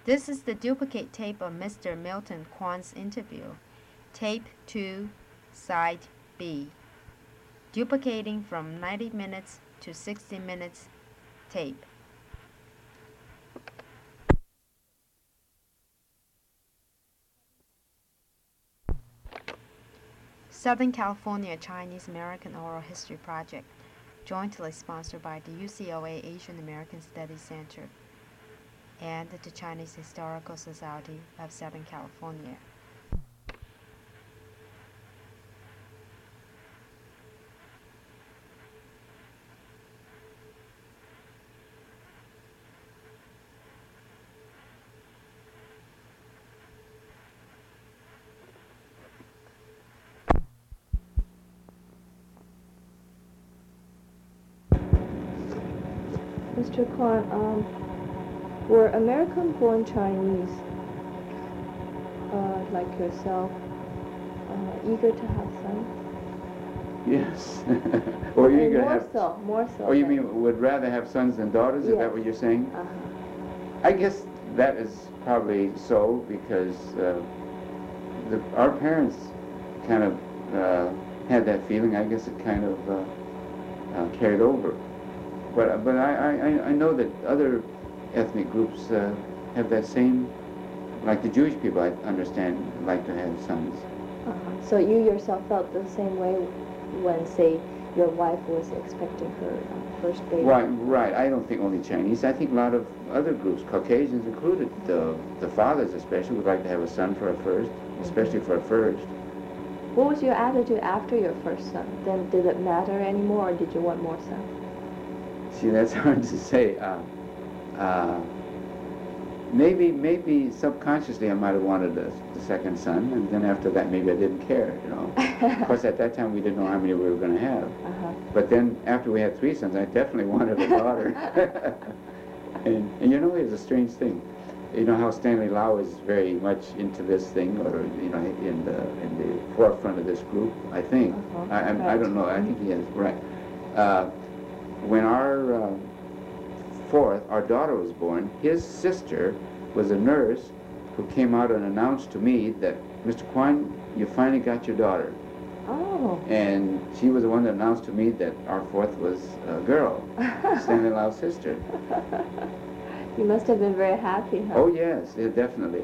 This is the duplicate tape of Mr. Milton Kwan's interview. Tape 2, Side B. Duplicating from 90 minutes to 60 minutes tape. Southern California Chinese American Oral History Project, jointly sponsored by the UCLA Asian American Studies Center and the Chinese Historical Society of Southern California. Mr. Kwan, were American-born Chinese, like yourself, eager to have sons? Yes. Or you eager to have... More so. Or you mean would rather have sons than daughters? Is that what you're saying? I guess that is probably so because our parents kind of had that feeling. I guess it kind of carried over. But I know that other ethnic groups have that same, like the Jewish people, I understand, like to have sons. So you yourself felt the same way when, say, your wife was expecting her first baby? Right. I don't think only Chinese. I think a lot of other groups, Caucasians included, the fathers especially, would like to have a son for a first, especially for a first. What was your attitude after your first son? Then did it matter anymore, or did you want more sons? See, that's hard to say. Maybe subconsciously I might have wanted the second son, and then after that maybe I didn't care, you know. Of course, at that time we didn't know how many we were going to have. But then after we had 3 sons, I definitely wanted a daughter. and you know, it's a strange thing. You know how Stanley Lau is very much into this thing, or you know, in the forefront of this group. I think. I don't know. I think he is right. When our our daughter was born, his sister was a nurse who came out and announced to me that, Mr. Kwan, you finally got your daughter. Oh. And she was the one that announced to me that our 4th was a girl, Stanley Lau's sister. You must have been very happy, huh? Oh, yes, definitely.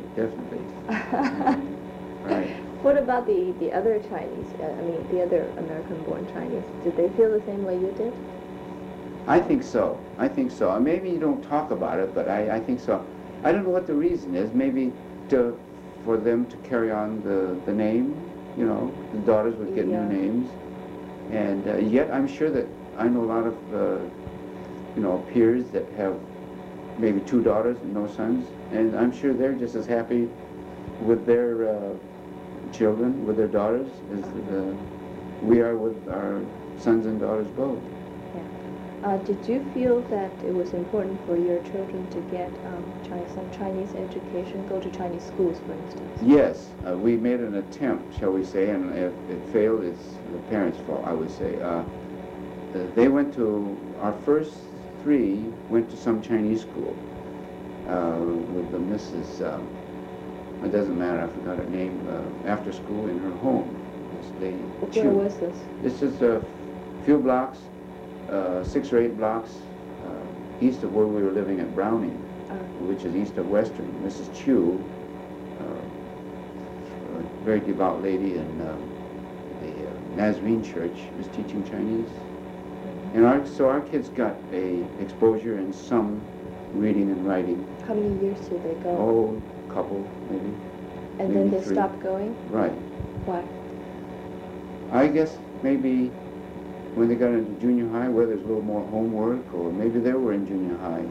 Right. What about the other Chinese, the other American-born Chinese? Did they feel the same way you did? I think so. Maybe you don't talk about it, but I think so. I don't know what the reason is. Maybe for them to carry on the name, you know, the daughters would get new names. And yet I'm sure that I know a lot of, peers that have maybe 2 daughters and no sons. And I'm sure they're just as happy with their children, with their daughters, as we are with our sons and daughters both. Did you feel that it was important for your children to get some Chinese education, go to Chinese schools, for instance? Yes, we made an attempt, shall we say, and if it failed, it's the parents' fault, I would say. They went to, our first 3 went to some Chinese school with the Mrs., it doesn't matter, I forgot her name, after school in her home. Where was this? This is a few blocks, 6 or 8 blocks east of where we were living at Browning, which is east of Western. Mrs. Chu, a very devout lady in the Nazarene Church, was teaching Chinese. And so our kids got a exposure in some reading and writing. How many years did they go? Oh, a couple, maybe. And maybe then they 3. stopped going? Right. Why? I guess maybe when they got into junior high, where there's a little more homework, or maybe they were in junior high.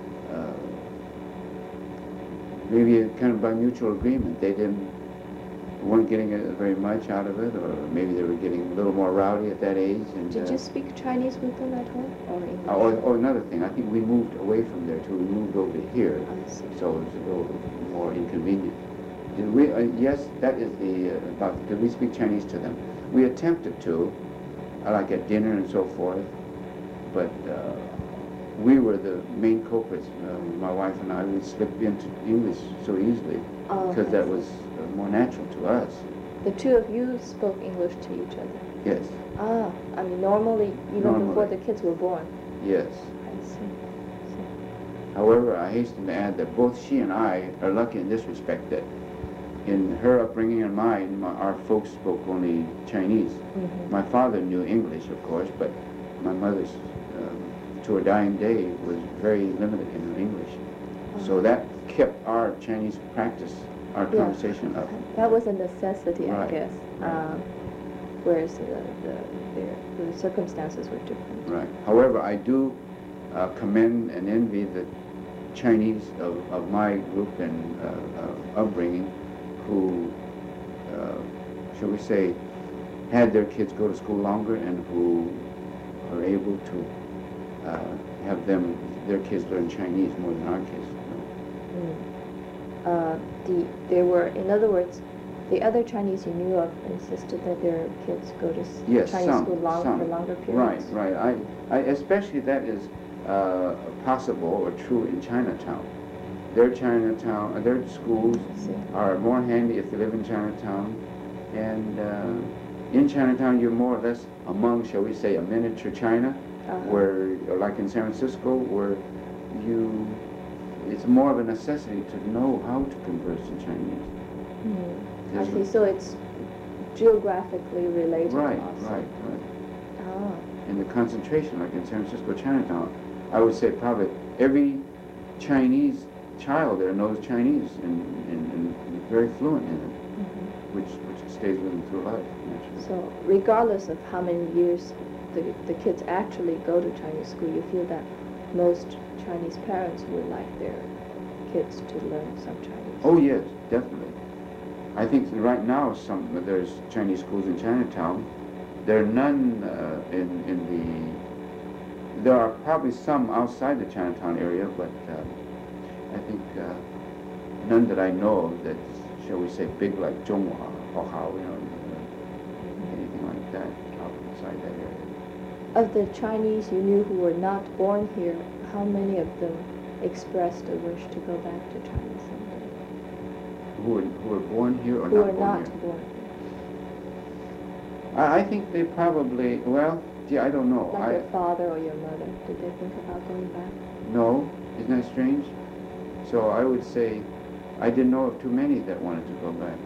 Maybe kind of by mutual agreement, they weren't getting very much out of it, or maybe they were getting a little more rowdy at that age. And, did you speak Chinese with them at home, or English? Oh, another thing, I think we moved away from there too. We moved over to here, so it was a little more inconvenient. Did we? Yes, that is did we speak Chinese to them? We attempted to, like at dinner and so forth, but we were the main culprits. My wife and I would slip into English so easily because that was more natural to us. The two of you spoke English to each other? Yes. I mean, normally, even before the kids were born? Yes. I see. However, I hasten to add that both she and I are lucky in this respect that in her upbringing and mine, our folks spoke only Chinese. Mm-hmm. My father knew English, of course, but my mother's, to her dying day, was very limited in her English. So that kept our Chinese practice, our conversation up. That was a necessity, Right. I guess. Right. Whereas the circumstances were different. Right. However, I do commend and envy the Chinese of my group and upbringing who, shall we say, had their kids go to school longer and who are able to have their kids learn Chinese more than our kids. There were, in other words, the other Chinese you knew of insisted that their kids go to Chinese school for longer periods. Right. I especially that is possible or true in Chinatown. Their schools are more handy if you live in Chinatown, and in Chinatown you're more or less among, shall we say, a miniature China, where, like in San Francisco, where it's more of a necessity to know how to converse in Chinese. I see. So it's geographically related. Right. And the concentration, like in San Francisco, Chinatown, I would say probably every Chinese child there knows Chinese and very fluent in it, which stays with them through life, naturally. So regardless of how many years the kids actually go to Chinese school, you feel that most Chinese parents would like their kids to learn some Chinese? Oh yes, definitely. I think that right now there's Chinese schools in Chinatown. There are none there are probably some outside the Chinatown area, but I think none that I know of that, shall we say, big like Zhonghua or Hao, anything like that outside that area. Of the Chinese you knew who were not born here, how many of them expressed a wish to go back to China someday? Who were born here or who not were born not here? born here? I think they probably, I don't know. Like your father or your mother, did they think about going back? No, isn't that strange? So I would say I didn't know of too many that wanted to go back.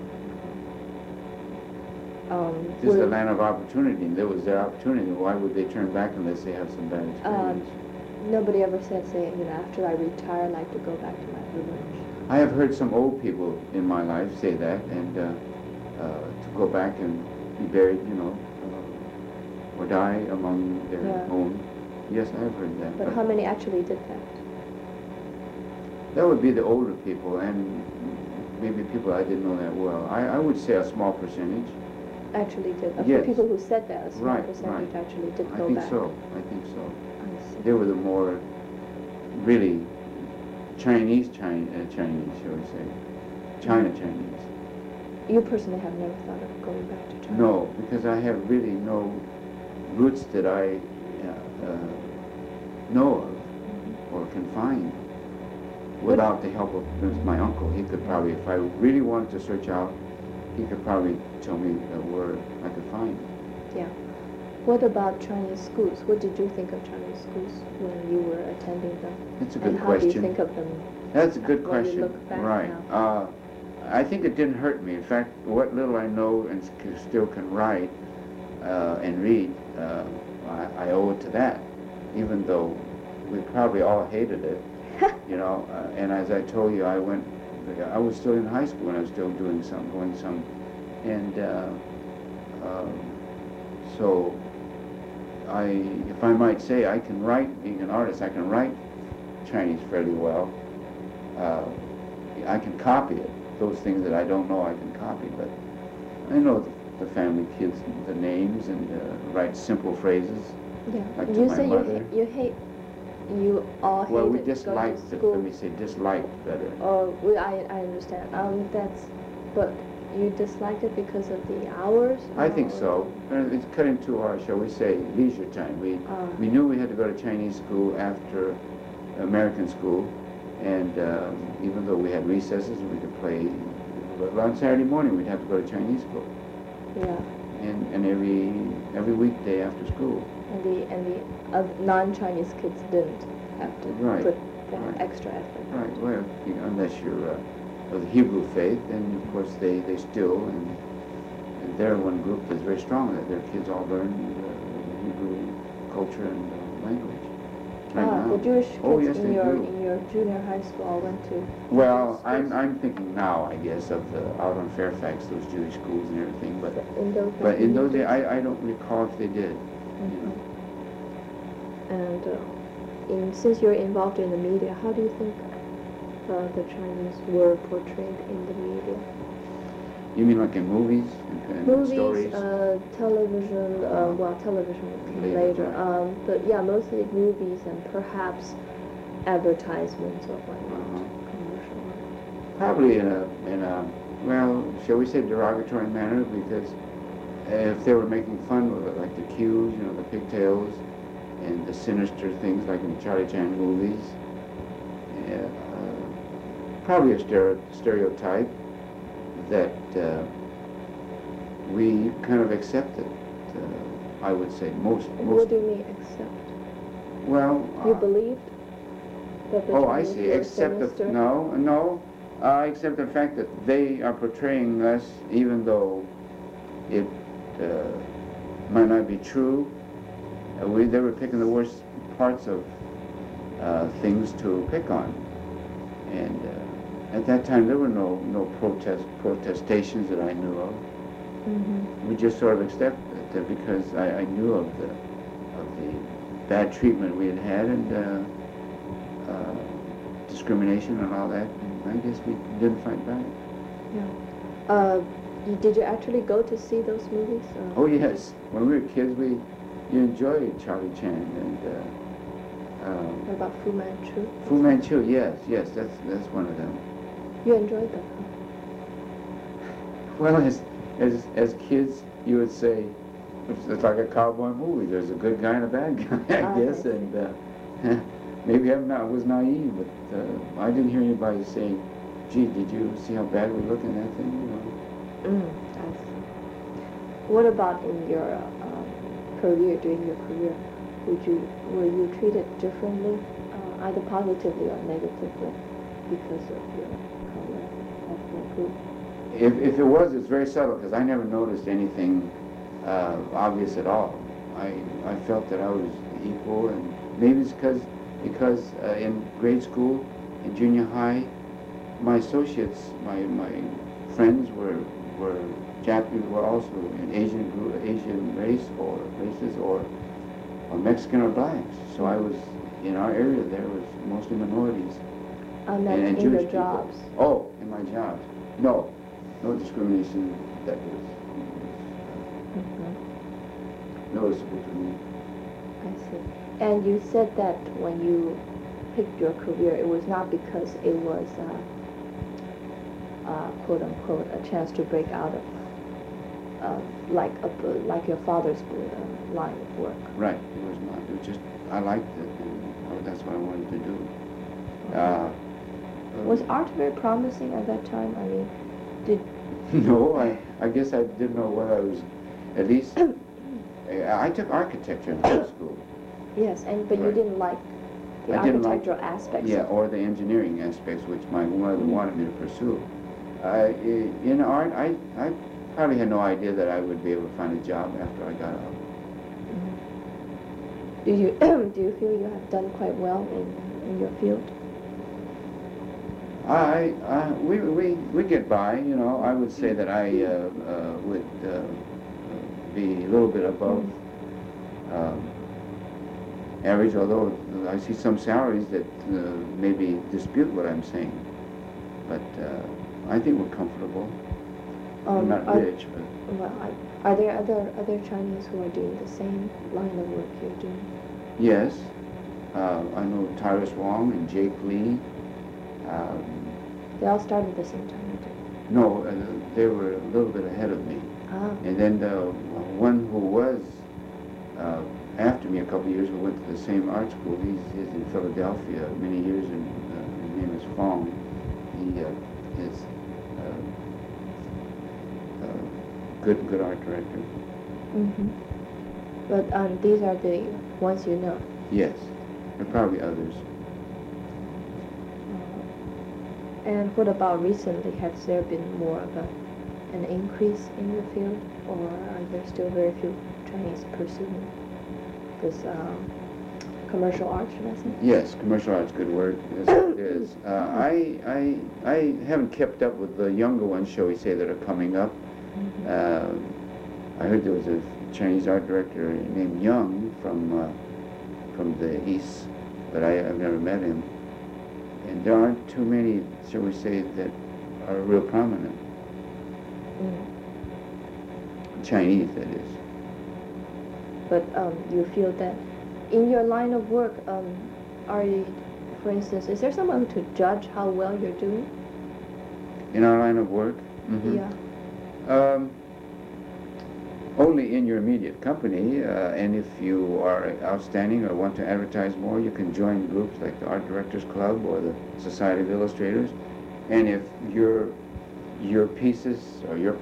This is the land of opportunity, and there was their opportunity. Why would they turn back unless they have some bad experience? Nobody ever said, say, after I retire, I'd like to go back to my village. I have heard some old people in my life say that, and to go back and be buried, or die among their own. Yes, I have heard that. But how many actually did that? That would be the older people, and maybe people I didn't know that well. I would say a small percentage. Actually did. Yes. For people who said that, a small percentage actually did go back. I think so. I see. They were the more really Chinese, shall we say. Chinese. You personally have never thought of going back to China? No, because I have really no roots that I know of or can find without the help of my uncle. He could probably, if I really wanted to search out, he could probably tell me where I could find. Yeah. What about Chinese schools? What did you think of Chinese schools when you were attending them? That's a good question. question. And how do you think of them? That's a good question. You look back right. Now? I think it didn't hurt me. In fact, what little I know and still can write and read, I owe it to that, even though we probably all hated it, and as I told you, I was still in high school and I was still going some, and so if I might say, I can write, being an artist, I can write Chinese fairly well. I can copy it. Those things that I don't know, I can copy, but I know the family kids, the names, and write simple phrases. Yeah. Like you to say my mother. You all hated Well, we going disliked to it. school. Let me say disliked better. Oh, I understand. But You dislike it because of the hours? I think so. It's cut into our, shall we say, leisure time. We knew we had to go to Chinese school after American school, and even though we had recesses, we could play. But on Saturday morning, we'd have to go to Chinese school. Yeah. And every weekday after school. And the non-Chinese kids didn't have to put that extra effort. Right. Well, unless you're of the Hebrew faith, then of course they still and they're one group that's very strong. That their kids all learn the Hebrew culture and language. The Jewish kids in do. your junior high school all went to. Well, I'm thinking now, I guess, of out on Fairfax, those Jewish schools and everything. But in those days, I don't recall if they did. Mm-hmm. And since you're involved in the media, how do you think the Chinese were portrayed in the media? You mean like in movies and stories? Television, television came later. But yeah, mostly movies and perhaps advertisements or whatnot, commercial. Probably in a well, shall we say derogatory manner, because if they were making fun of it, like the cues, the pigtails, and the sinister things like in the Charlie Chan movies, probably a stereotype that we kind of accepted. I would say most. What do you mean accept? Well, you believed that the Chinese I see. were Except sinister? No. Except the fact that they are portraying us, even though it might not be true. They were picking the worst parts of things to pick on, and at that time there were no protestations that I knew of. Mm-hmm. We just sort of accepted it because I knew of the bad treatment we had and discrimination and all that. And I guess we didn't fight back. Yeah. Did you actually go to see those movies? Oh yes. When we were kids, you enjoyed Charlie Chan and. What about Fu Manchu? Fu Manchu, yes, that's one of them. You enjoyed them? Well, as kids, you would say it's like a cowboy movie. There's a good guy and a bad guy, I guess, and maybe I was naive, but I didn't hear anybody saying, "Gee, did you see how bad we look in that thing?" I see. What about in your career? During your career, were you treated differently, either positively or negatively, because of your color, ethnic group? If it was, it's very subtle because I never noticed anything obvious at all. I felt that I was equal, and maybe it's because in grade school, in junior high, my associates, my friends were Japanese, were also an Asian race or races or Mexican or blacks. So I was in our area. There was mostly minorities. And Jewish in your people. jobs? Oh, in my jobs. No discrimination that was noticeable to me. I see. And you said that when you picked your career, it was not because it was, quote unquote, a chance to break out of, like your father's line of work. Right. It was not. It was just I liked it, and that's what I wanted to do. Was art very promising at that time? I mean, No, I guess I didn't know what I was. At least I took architecture in high school. Yes, but you didn't like the architectural aspects. Yeah, or the engineering aspects, which my mother wanted me to pursue. In art, I probably had no idea that I would be able to find a job after I got out. Do you feel you have done quite well in your field? We get by, I would say that I would be a little bit above average, although I see some salaries that maybe dispute what I'm saying. But I think we're comfortable. We're not rich, but... Well, are there other Chinese who are doing the same line of work you're doing? Yes. I know Tyrus Wong and Jake Lee. They all started at the same time, No, they were a little bit ahead of me. Ah. And then the one who was after me a couple of years, who went to the same art school, he's in Philadelphia many years, and his name is Fong. He is good art director. Mm-hmm. But these are the ones you know. Yes, there are probably others. And what about recently? Has there been more of an increase in your field, or are there still very few Chinese pursuing this commercial art, should I say? Yes, commercial art's a good word. Yes, it is. I haven't kept up with the younger ones, shall we say, that are coming up. I heard there was a Chinese art director named Young from the East, but I've never met him. And there aren't too many, shall we say, that are real prominent. Chinese, that is. But you feel that in your line of work, are you, for instance, is there someone to judge how well you're doing? In our line of work? Mm-hmm. Yeah. Only in your immediate company, and if you are outstanding or want to advertise more, you can join groups like the Art Directors Club or the Society of Illustrators. And if your pieces or your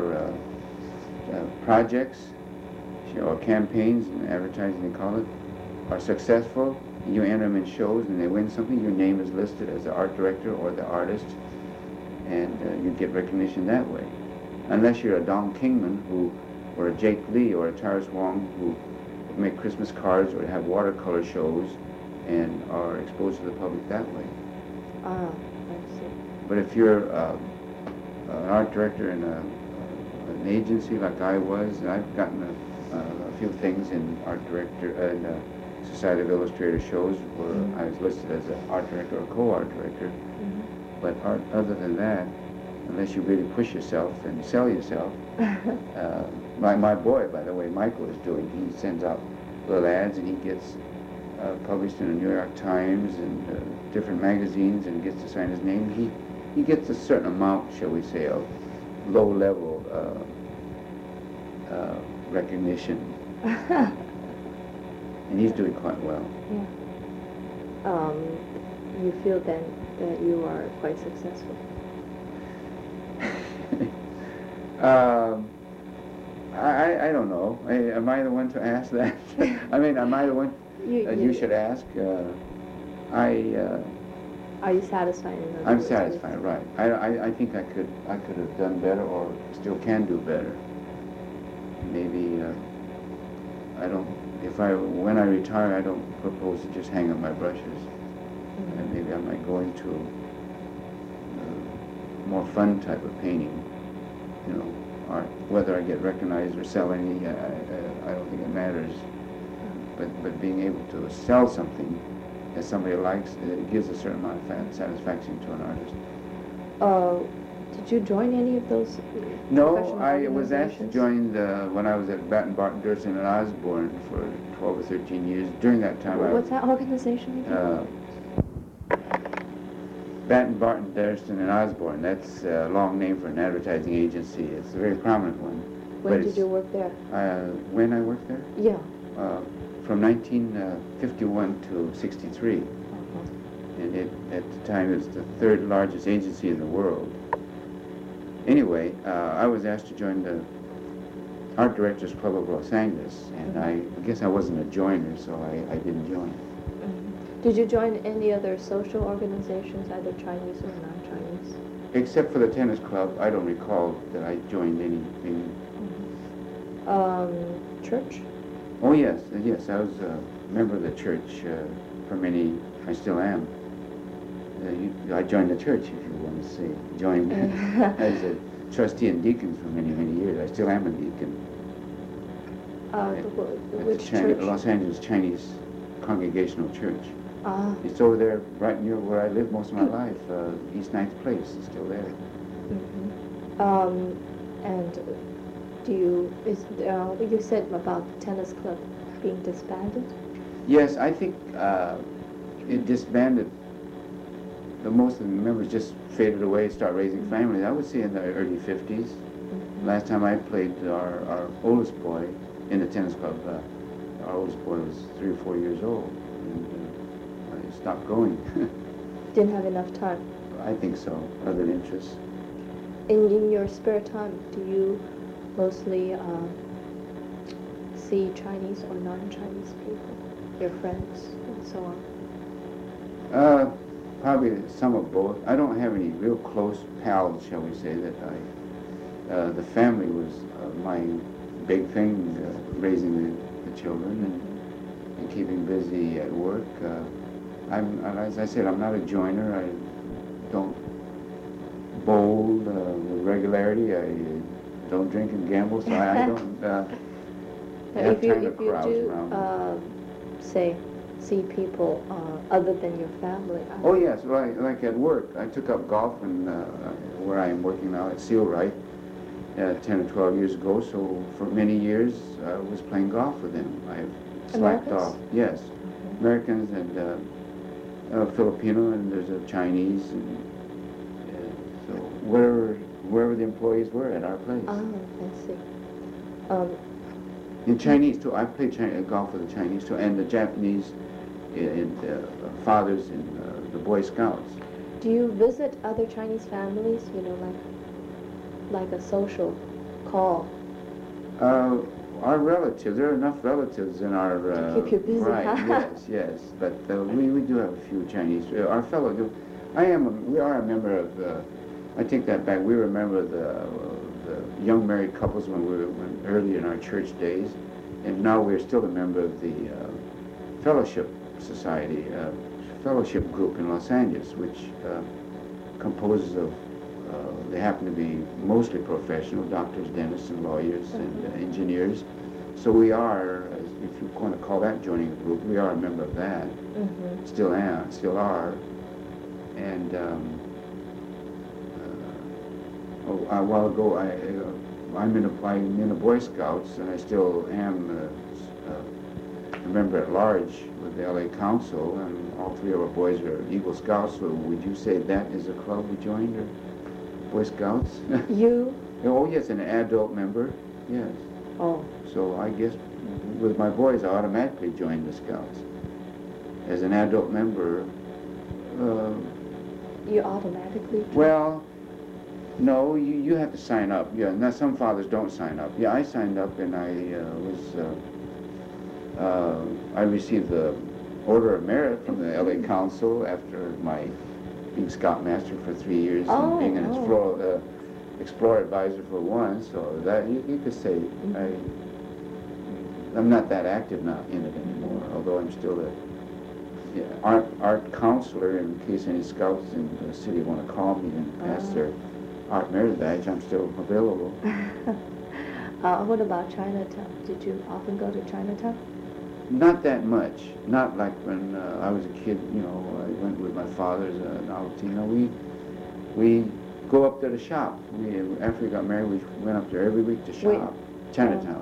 projects or campaigns, and advertising they call it, are successful, you enter them in shows and they win something, your name is listed as the art director or the artist, and you get recognition that way. Unless you're a Dong Kingman or a Jake Lee or a Tyrus Wong who make Christmas cards or have watercolor shows and are exposed to the public that way. Ah, I see. But if you're an art director in an agency like I was, I've gotten a few things in art director and Society of Illustrator shows where I was listed as an art director or co-art director. But other than that, unless you really push yourself and sell yourself, my boy, by the way, Michael is doing, he sends out little ads and he gets published in the New York Times and different magazines and gets to sign his name. He gets a certain amount, shall we say, of low-level recognition. And he's doing quite well. Yeah. You feel then that you are quite successful? I don't know. Am I the one to ask that? I mean, am I the one you should ask? Are you satisfied? I'm satisfied, right. I think I could have done better or still can do better. Maybe when I retire, I don't propose to just hang up my brushes. And maybe I might go into more fun type of painting, art. Whether I get recognized or sell any, I don't think it matters. But being able to sell something that somebody likes, it gives a certain amount of satisfaction to an artist. Did you join any of those? No, I was asked to join when I was at Batten, Barton, Durston and Osborne for 12 or 13 years. During that time, what's that organization again? Batten, Barton, Durston and Osborne. That's a long name for an advertising agency. It's a very prominent one. When did you work there? When I worked there? Yeah. From 1951 to 63. And at the time it was the third largest agency in the world. Anyway, I was asked to join the Art Directors Club of Los Angeles, and I guess I wasn't a joiner, so I didn't join. Did you join any other social organizations, either Chinese or non-Chinese? Except for the tennis club, I don't recall that I joined anything. Church? Oh yes, I was a member of the church I still am. I joined the church, if you want to say. Joined as a trustee and deacon for many, many years. I still am a deacon. Which church? Los Angeles Chinese Congregational Church. Ah. It's over there, right near where I lived most of my life. East 9th Place is still there. And you said about the tennis club being disbanded? Yes, I think it disbanded the most of the members just faded away, start raising families. I would say in the early 50s. Last time I played, our oldest boy in the tennis club, our oldest boy was 3 or 4 years old, and I stopped going. Didn't have enough time. I think so, other interests. In your spare time, do you mostly see Chinese or non-Chinese people, your friends, and so on? Probably some of both. I don't have any real close pals, shall we say, that the family was my big thing, raising the children and keeping busy at work. As I said, I'm not a joiner. I don't bowl with regularity. I don't drink and gamble, so I don't have time to carouse around. Say, see people other than your family? Oh yes, like at work. I took up golf and where I am working now at Sealright 10 or 12 years ago. So for many years I was playing golf with them. I've slacked off. Yes, Americans and Filipino, and there's a Chinese, and so wherever the employees were at our place. Oh, I see. In Chinese too. I played golf with the Chinese too, and the Japanese fathers in the Boy Scouts. Do you visit other Chinese families? You know, like a social call. Our relatives. There are enough relatives in our. To keep you busy, right? huh? Yes. But we do have a few Chinese. Our fellow. We are a member of. I take that back. We remember the young married couples when early in our church days, and now we're still a member of the Fellowship Society, fellowship group in Los Angeles, which composes of. They happen to be mostly professional, doctors, dentists, and lawyers, and engineers. So we are, if you want to call that joining a group, we are a member of that. Still are. And a while ago, I'm in the Boy Scouts, and I still am a member at large with the LA Council, and all 3 of our boys are Eagle Scouts. So would you say that is a club we joined, or Boy Scouts? You? Oh yes, an adult member. Yes. Oh. So I guess with my boys, I automatically joined the Scouts as an adult member. You automatically? Well, no, you have to sign up. Yeah, now some fathers don't sign up. Yeah, I signed up, and I received the Order of Merit from the LA Council after my being Scoutmaster for 3 years and being an Explorer Advisor for 1. So that you could say I'm not that active now in it anymore. Although I'm still a art counselor in case any scouts in the city want to call me and pass their art merit badge. I'm still available. What about Chinatown? Did you often go to Chinatown? Not that much. Not like when I was a kid. I went with my father as a novelty. We go up there to shop. After we got married, we went up there every week to shop. Chinatown.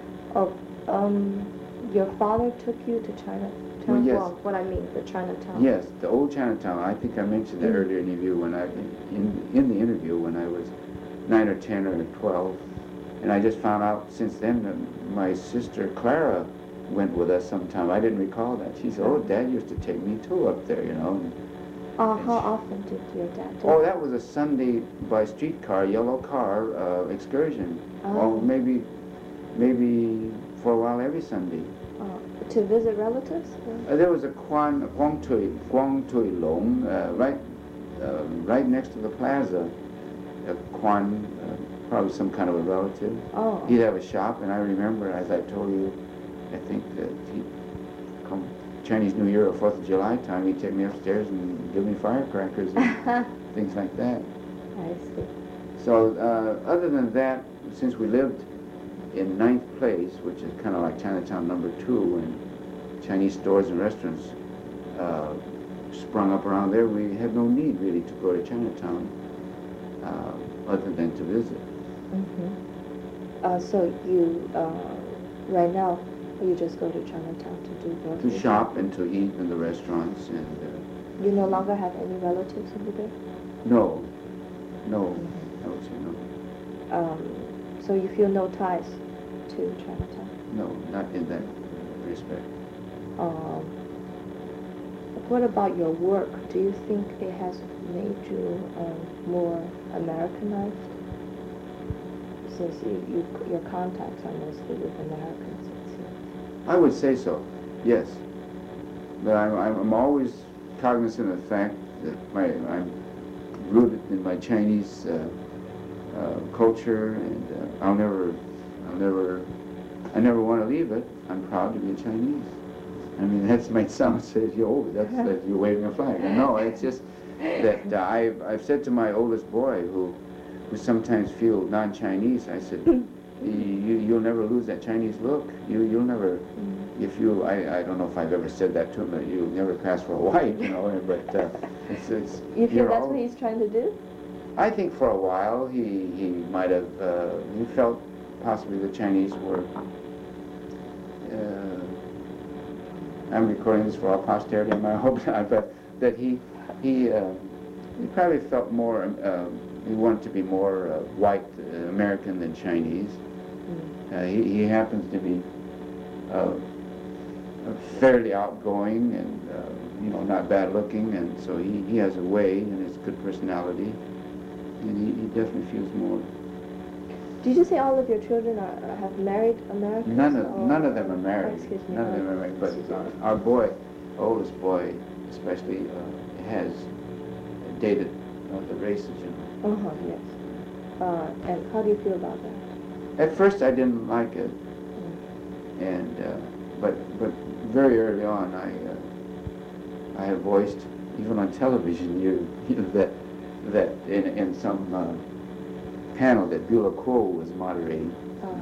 Your father took you to Chinatown? Well, yes. What I mean, the Chinatown. Yes, the old Chinatown. I think I mentioned that earlier in the interview when in the interview when I was 9 or 10 or 12, and I just found out since then that my sister Clara went with us sometime. I didn't recall that. She said, "Oh, Dad used to take me too up there, How often did your dad do that? That was a Sunday by streetcar, yellow car excursion. Oh, maybe for a while every Sunday. To visit relatives? There was a Guang Tui Long right next to the plaza. Quan, probably some kind of a relative. Oh. He'd have a shop, and I remember, as I told you, I think that he'd come Chinese New Year or 4th of July time, he'd take me upstairs and give me firecrackers and things like that. I see. So other than that, since we lived in 9th Place, which is kind of like Chinatown number 2, and Chinese stores and restaurants sprung up around there, we had no need really to go to Chinatown other than to visit. So you, right now, you just go to Chinatown to do grocery? To shop and to eat in the restaurants, and You no longer have any relatives over there? No, no, Mm-hmm. I would say no. So you feel no ties to Chinatown? No, not in that respect. Um, what about your work? Do you think it has made you more Americanized? Since your contacts are mostly with Americans, it seems. I would say so, yes. But I'm always cognizant of the fact that I'm rooted in my Chinese culture, and I never want to leave it. I'm proud to be a Chinese. I mean, that might sound says that you're waving a flag. No, it's just that I've said to my oldest boy who sometimes feel non-Chinese, I said, you'll never lose that Chinese look. You'll never, if you, I don't know if I've ever said that to him, but you'll never pass for a white, you know, but it's You feel that's what he's trying to do? I think for a while he might have, he felt possibly the Chinese were, I'm recording this for all posterity, I hope not, but that he probably felt more, he wanted to be more white American than Chinese. He happens to be fairly outgoing and not bad looking, and so he has a way and his good personality, and he definitely feels more. Did you say all of your children have married Americans? None of them are married. Excuse me. None of them are married, but our boy, oldest boy especially, has dated the races, Yes. And how do you feel about that? At first I didn't like it, and but very early on I had voiced, even on television, that in some panel that Beulah Kuo was moderating,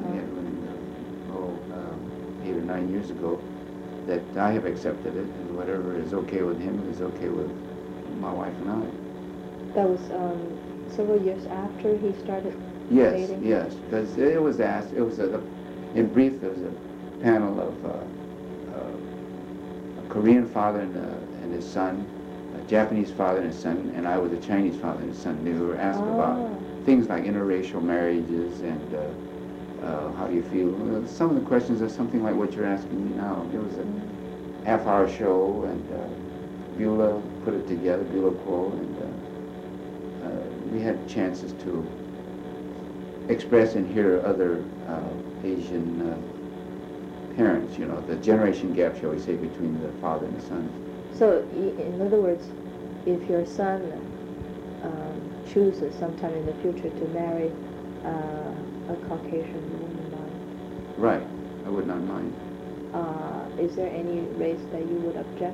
8 or 9 years ago, that I have accepted it, and whatever is okay with him is okay with my wife and I. That was several years after he started dating? Yes, because it was asked, in brief, there was a panel of a Korean father and his son, a Japanese father and his son, and I was a Chinese father and his son. They were asked about things like interracial marriages and how do you feel. Some of the questions are something like what you're asking me now. It was a half-hour show, and Beulah put it together, Beulah Kuo, and we had chances to express and hear other Asian parents, the generation gap, shall we say, between the father and the son. So, in other words, if your son chooses sometime in the future to marry a Caucasian, you wouldn't mind? Right, I would not mind. Is there any race that you would object?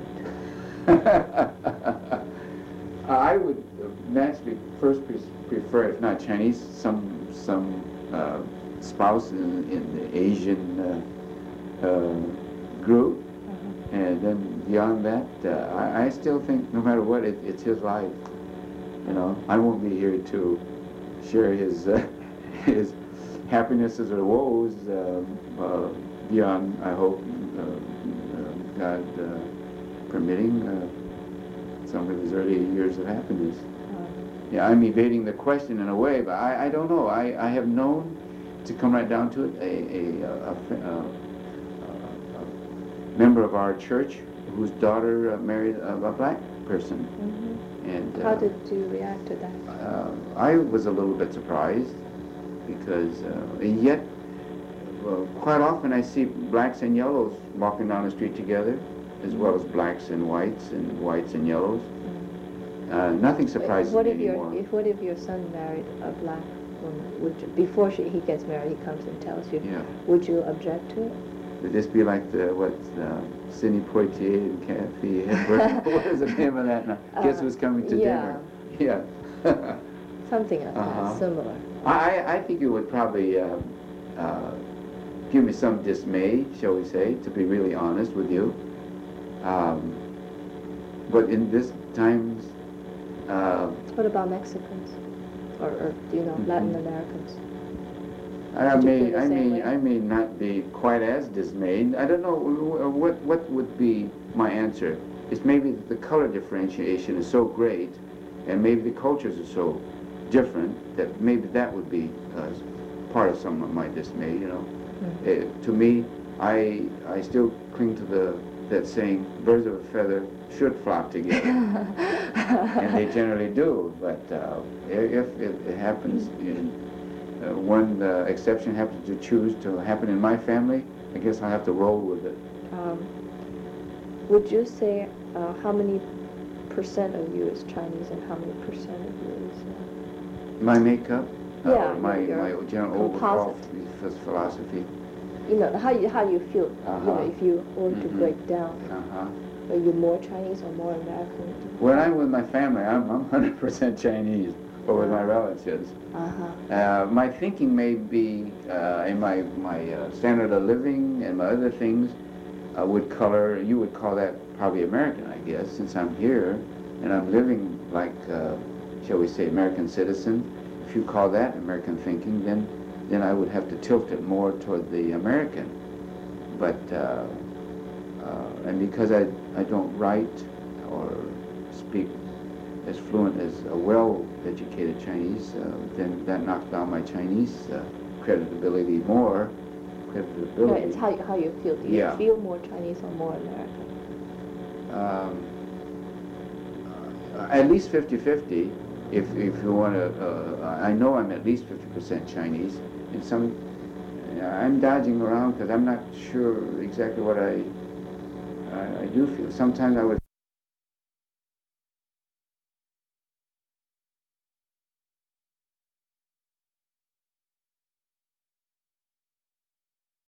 I would naturally first prefer, if not Chinese, some spouse in the Asian group, and then beyond that, I still think no matter what, it's his life. I won't be here to share his his happinesses or woes beyond, I hope, God permitting, some of his early years of happiness. Yeah, I'm evading the question in a way, but I don't know. I have known, to come right down to it, a member of our church whose daughter married a black person. And how did you react to that? I was a little bit surprised because, yet, quite often I see blacks and yellows walking down the street together, as well as blacks and whites and yellows. Nothing surprises me anymore. What if your son married a black woman? Before he gets married, he comes and tells you. Yeah. Would you object to it? Would this be like Sidney Poitier and Kathy Hedberg? What is the name of that now? Guess who's coming to dinner? Yeah. Something like that, similar. I think it would probably give me some dismay, shall we say, to be really honest with you. But in this times... what about Mexicans? Or Latin Americans? I may not be quite as dismayed. I don't know what would be my answer. it's maybe that the color differentiation is so great, and maybe the cultures are so different that maybe that would be part of some of my dismay. You know, to me, I still cling to that saying, birds of a feather should flock together, and they generally do. But if it happens, one exception happens to choose to happen in my family, I guess I'll have to roll with it. Would you say how many percent of you is Chinese and how many percent of you is? My makeup, Yeah, my general overall composite. philosophy. You know, how you feel, you know, if you were to break down. Are you more Chinese or more American? When I'm with my family, I'm 100% Chinese, or with my relatives. My thinking may be, in my standard of living and my other things, you would call that probably American, I guess, since I'm here and I'm living like, shall we say, American citizen. If you call that American thinking, then I would have to tilt it more toward the American. But, and because I don't write or speak as fluent as a well-educated Chinese, then that knocks down my Chinese credibility more. Yeah, it's how you feel. Do you feel more Chinese or more American? At least 50-50. If you want to, I know I'm at least 50% Chinese. In some, I'm dodging around because I'm not sure exactly what I do feel. Sometimes I would